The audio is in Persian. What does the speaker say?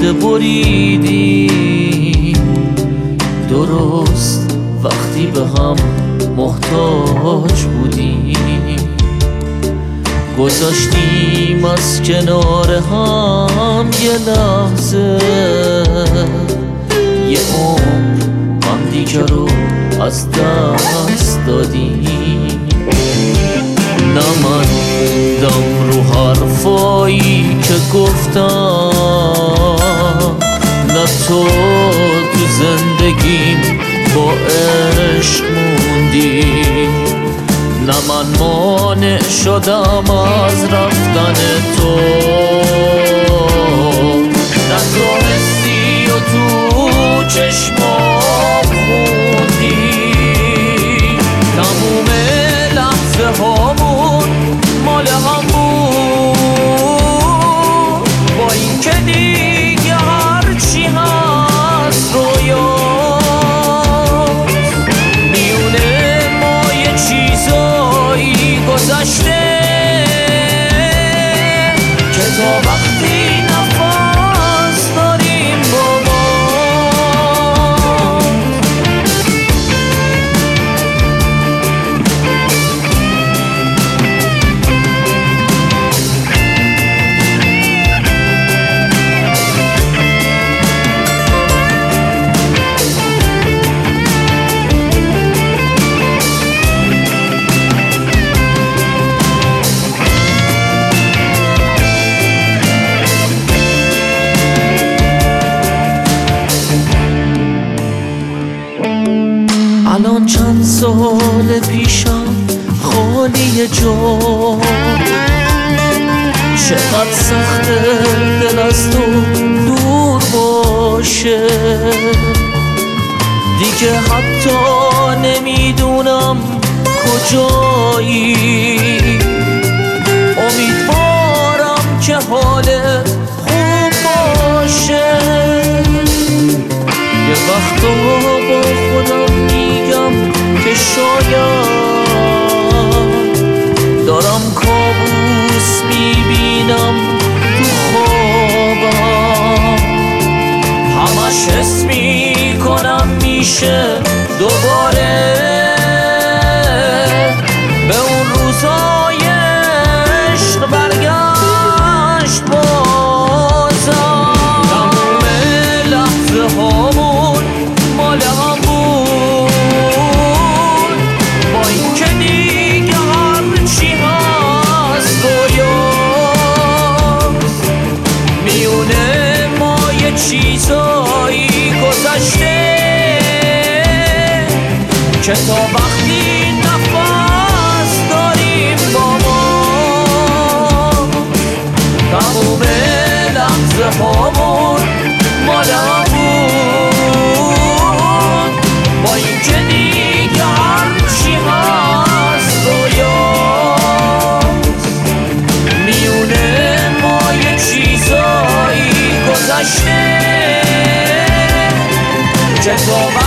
عقده بریدیم درست وقتی به هم محتاج بودیم، گذاشتیم از کنار هم یه لحظه، یه عمر هم دیگه رو از دست دادیم. نماندم رو حرفایی که گفتم، نه تو زندگیم با عشق موندی، نه من مانع شدم از رفتن تو، نه تو حسی و تو چشمام خوندی. تموم لحظه هامون مال هم بود، با این که دیگه هرچی هست رویاست. میونه ما یه چیزایی گذشته که تا وقتی نفس داریم با ما. الان چند سال پیشم خالی جا، چقدر سخته دل از تو دور باشه. دیگه حتی نمیدونم کجایی، امیدوارم که حالت خوب باشه. یه وقتا با خودم میگم که شاید دارم کابوس میبینم تو خوابم، همش حس میکنم میشه دوباره به اون روزای عشق برگشت بازم. تموم لحظه هامون مال هم بود، با این که دیگه هرچی هست رویاست. میونه ما یه چیزایی گذشته که تا وقتی نفس داریم با ما. تموم لحظه هامون مال هم بود، با این که دیگه هرچی هست رویاست. میونه ما یه چیزایی گذشته که تا